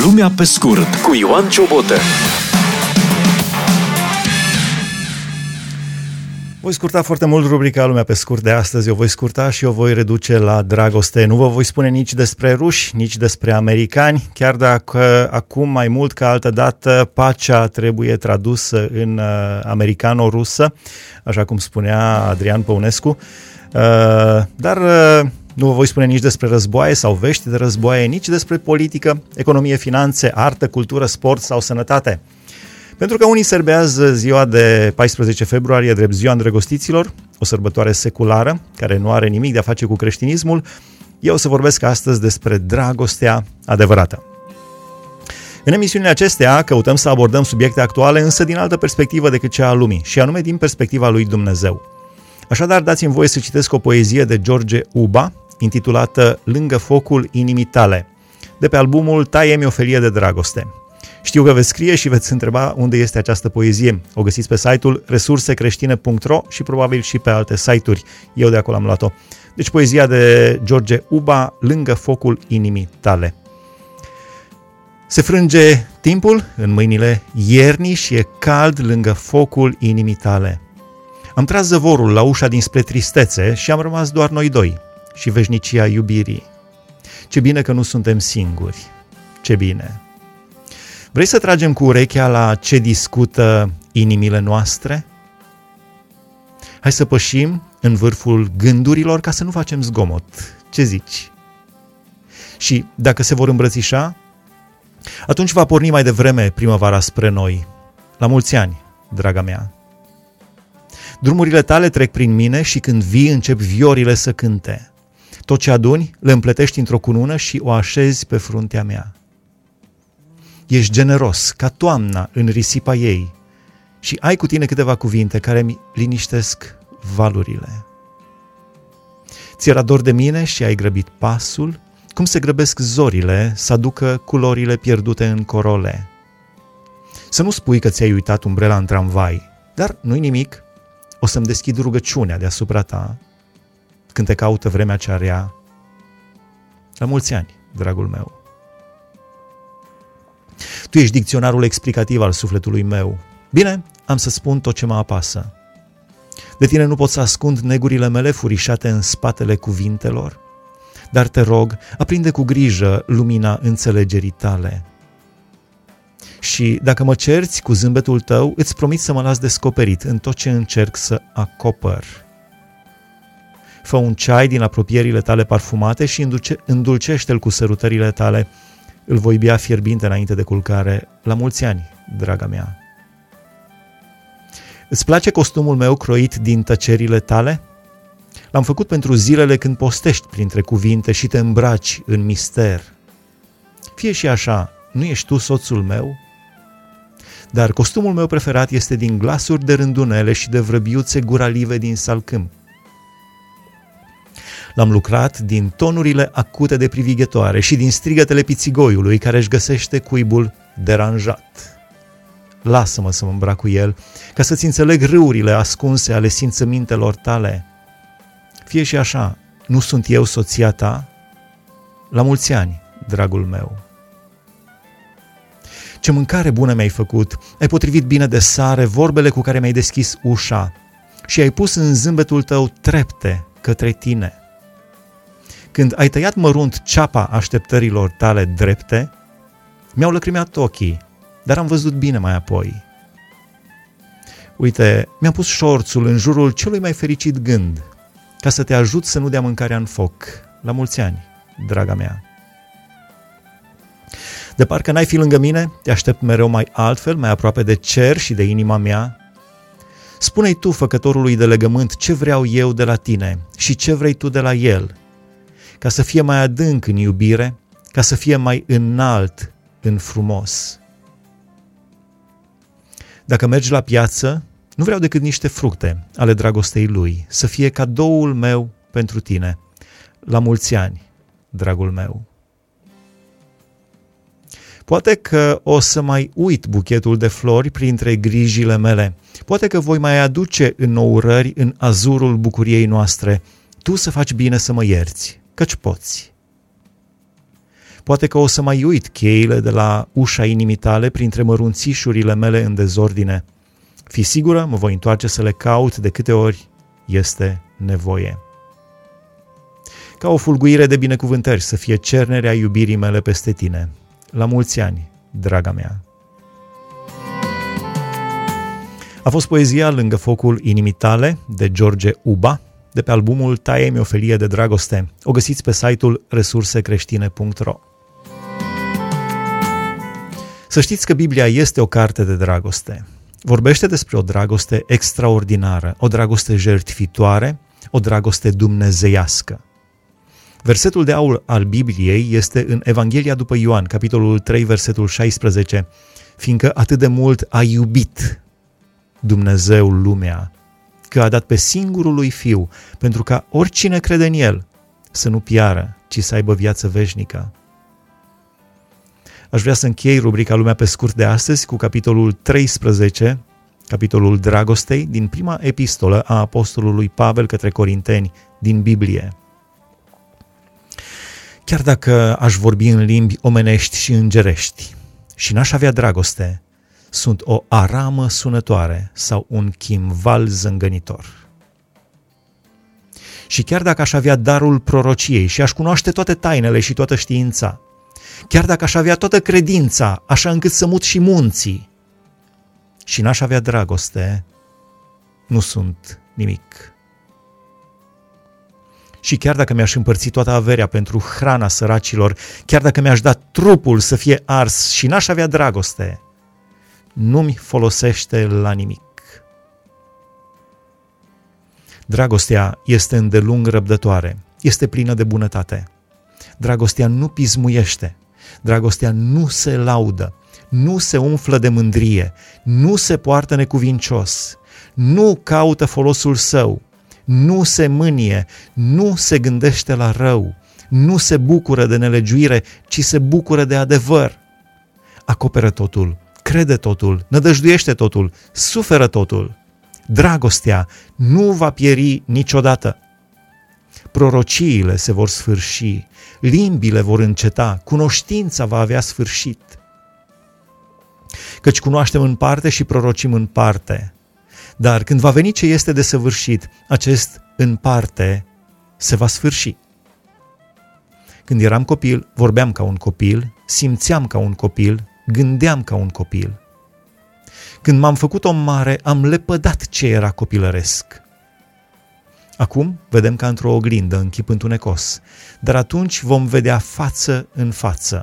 Lumea pe scurt cu Ioan Ciobotă. Voi scurta foarte mult rubrica Lumea pe scurt de astăzi, o voi scurta și o voi reduce la dragoste. Nu vă voi spune nici despre ruși, nici despre americani, chiar dacă acum mai mult ca altă dată pacea trebuie tradusă în americano-rusă, așa cum spunea Adrian Păunescu, dar nu vă voi spune nici despre războaie sau vești de războaie, nici despre politică, economie, finanțe, artă, cultură, sport sau sănătate. Pentru că unii serbează ziua de 14 februarie drept ziua îndrăgostiților, o sărbătoare seculară, care nu are nimic de a face cu creștinismul, eu o să vorbesc astăzi despre dragostea adevărată. În emisiunile acestea căutăm să abordăm subiecte actuale, însă din altă perspectivă decât cea a lumii, și anume din perspectiva lui Dumnezeu. Așadar, dați-mi voie să citesc o poezie de George Uba, intitulată Lângă focul inimii tale, de pe albumul Taie-mi o felie de dragoste. Știu că veți scrie și veți întreba unde este această poezie. O găsiți pe site-ul resursecreștine.ro și probabil și pe alte site-uri. Eu de acolo am luat-o. Deci poezia de George Uba, Lângă focul inimii tale. Se frânge timpul în mâinile iernii și e cald lângă focul inimii tale. Am tras zăvorul la ușa dinspre tristețe și am rămas doar noi doi și veșnicia iubirii. Ce bine că nu suntem singuri. Ce bine! Vrei să tragem cu urechea la ce discută inimile noastre? Hai să pășim în vârful gândurilor ca să nu facem zgomot. Ce zici? Și dacă se vor îmbrățișa, atunci va porni mai devreme primăvara spre noi. La mulți ani, draga mea! Drumurile tale trec prin mine și când vii încep viorile să cânte. Tot ce aduni le împletești într-o cunună și o așezi pe fruntea mea. Ești generos, ca toamna în risipa ei, și ai cu tine câteva cuvinte care mi liniștesc valurile. Ți-era dor de mine și ai grăbit pasul, cum se grăbesc zorile să aducă culorile pierdute în corole. Să nu spui că ți-ai uitat umbrela în tramvai, dar nu-i nimic, o să-mi deschid rugăciunea deasupra ta când te caută vremea cea rea. La mulți ani, dragul meu! Tu ești dicționarul explicativ al sufletului meu. Bine, am să spun tot ce mă apasă. De tine nu pot să ascund negurile mele furișate în spatele cuvintelor, dar te rog, aprinde cu grijă lumina înțelegerii tale. Și dacă mă cerți cu zâmbetul tău, îți promit să mă las descoperit în tot ce încerc să acopăr. Fă un ceai din apropierile tale parfumate și îndulcește-l cu sărutările tale. Îl voi bea fierbinte înainte de culcare. La mulți ani, draga mea! Îți place costumul meu croit din tăcerile tale? L-am făcut pentru zilele când postești printre cuvinte și te îmbraci în mister. Fie și așa, nu ești tu soțul meu? Dar costumul meu preferat este din glasuri de rândunele și de vrăbiuțe guralive din salcâm. L-am lucrat din tonurile acute de privighetoare și din strigătele pițigoiului care își găsește cuibul deranjat. Lasă-mă să mă îmbrac cu el, ca să-ți înțeleg râurile ascunse ale simțămintelor tale. Fie și așa, nu sunt eu soția ta? La mulți ani, dragul meu! Ce mâncare bună mi-ai făcut! Ai potrivit bine de sare vorbele cu care mi-ai deschis ușa și ai pus în zâmbetul tău trepte către tine. Când ai tăiat mărunt ceapa așteptărilor tale drepte, mi-au lăcrimat ochii, dar am văzut bine mai apoi. Uite, mi-am pus șorțul în jurul celui mai fericit gând, ca să te ajut să nu dea mâncarea în foc. La mulți ani, draga mea! De parcă n-ai fi lângă mine, te aștept mereu mai altfel, mai aproape de cer și de inima mea. Spune-i tu, făcătorului de legământ, ce vreau eu de la tine și ce vrei tu de la el, ca să fie mai adânc în iubire, ca să fie mai înalt în frumos. Dacă mergi la piață, nu vreau decât niște fructe ale dragostei lui, să fie cadoul meu pentru tine. La mulți ani, dragul meu! Poate că o să mai uit buchetul de flori printre grijile mele. Poate că voi mai aduce înnourări în azurul bucuriei noastre. Tu să faci bine să mă ierți, căci poți. Poate că o să mai uit cheile de la ușa inimii tale printre mărunțișurile mele în dezordine. Fii sigură, mă voi întoarce să le caut de câte ori este nevoie. Ca o fulguire de binecuvântări să fie cernerea iubirii mele peste tine. La mulți ani, draga mea! A fost poezia Lângă focul inimii tale de George Uba, de pe albumul Taie-mi o felie de dragoste. O găsiți pe site-ul resursecreștine.ro. Să știți că Biblia este o carte de dragoste. Vorbește despre o dragoste extraordinară, o dragoste jertfitoare, o dragoste dumnezeiască. Versetul de aur al Bibliei este în Evanghelia după Ioan, capitolul 3, versetul 16, fiindcă atât de mult a iubit Dumnezeu lumea, că a dat pe singurul lui Fiu, pentru ca oricine crede în El să nu piară, ci să aibă viață veșnică. Aș vrea să închei rubrica Lumea pe scurt de astăzi cu capitolul 13, capitolul dragostei, din prima epistolă a apostolului Pavel către Corinteni din Biblie. Chiar dacă aș vorbi în limbi omenești și îngerești și n-aș avea dragoste, sunt o aramă sunătoare sau un chimval zângănitor. Și chiar dacă aș avea darul prorociei și aș cunoaște toate tainele și toată știința, chiar dacă aș avea toată credința, așa încât să mut și munții, și n-aș avea dragoste, nu sunt nimic. Și chiar dacă mi-aș împărți toată averea pentru hrana săracilor, chiar dacă mi-aș da trupul să fie ars și n-aș avea dragoste, nu-mi folosește la nimic. Dragostea este îndelung răbdătoare, este plină de bunătate. Dragostea nu pismuiește, dragostea nu se laudă, nu se umflă de mândrie, nu se poartă necuvincios, nu caută folosul său, nu se mânie, nu se gândește la rău, nu se bucură de nelegiuire, ci se bucură de adevăr. Acoperă totul, crede totul, nădăjduiește totul, suferă totul. Dragostea nu va pieri niciodată. Prorociile se vor sfârși, limbile vor înceta, cunoștința va avea sfârșit. Căci cunoaștem în parte și prorocim în parte. Dar când va veni ce este de săvârșit, acest în parte se va sfârși. Când eram copil, vorbeam ca un copil, simțeam ca un copil, gândeam ca un copil. Când m-am făcut om mare, am lepădat ce era copilăresc. Acum vedem ca într-o oglindă, în chip întunecos, dar atunci vom vedea față în față.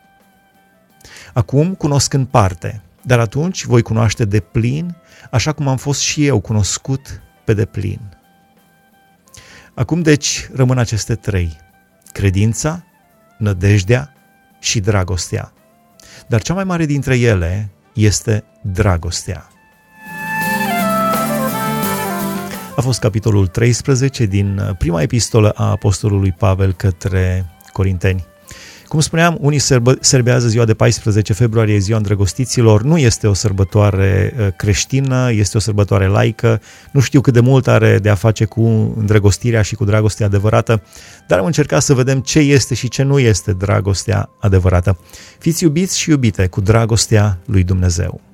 Acum cunosc în parte, dar atunci voi cunoaște de plin, așa cum am fost și eu cunoscut pe deplin. Acum deci rămân aceste trei: credința, nădejdea și dragostea. Dar cea mai mare dintre ele este dragostea. A fost capitolul 13 din prima epistolă a apostolului Pavel către Corinteni. Cum spuneam, unii serbează ziua de 14 februarie, ziua îndrăgostiților. Nu este o sărbătoare creștină, este o sărbătoare laică. Nu știu cât de mult are de a face cu îndrăgostirea și cu dragostea adevărată, dar am încercat să vedem ce este și ce nu este dragostea adevărată. Fiți iubiți și iubite cu dragostea lui Dumnezeu.